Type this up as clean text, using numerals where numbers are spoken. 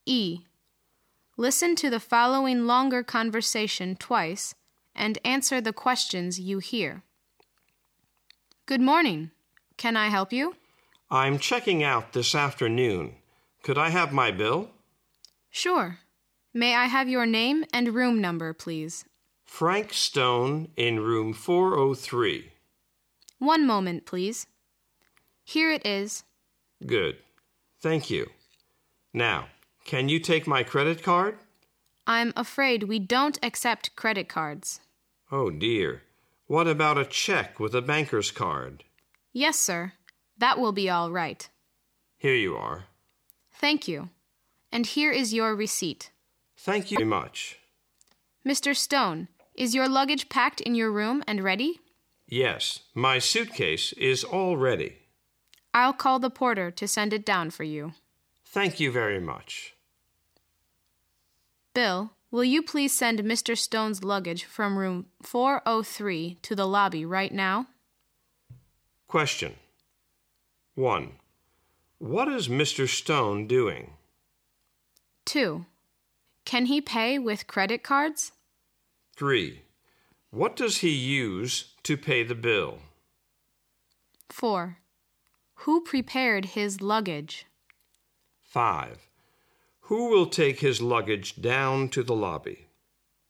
E. Listen to the following longer conversation twice and answer the questions you hear. Good morning. Can I help you? I'm checking out this afternoon. Could I have my bill? Sure. May I have your name and room number, please? Frank Stone in room 403. One moment, please. Here it is. Good. Thank you. Now, can you take my credit card? I'm afraid we don't accept credit cards. Oh, dear. What about a check with a banker's card? Yes, sir. That will be all right. Here you are. Thank you. And here is your receipt. Thank you very much. Mr. Stone, is your luggage packed in your room and ready? Yes, my suitcase is all ready. I'll call the porter to send it down for you. Thank you very much. Bill, will you please send Mr. Stone's luggage from room 403 to the lobby right now? Question. 1. What is Mr. Stone doing? 2. Can he pay with credit cards? 3. What does he use to pay the bill? 4. Who prepared his luggage? 5. Who will take his luggage down to the lobby?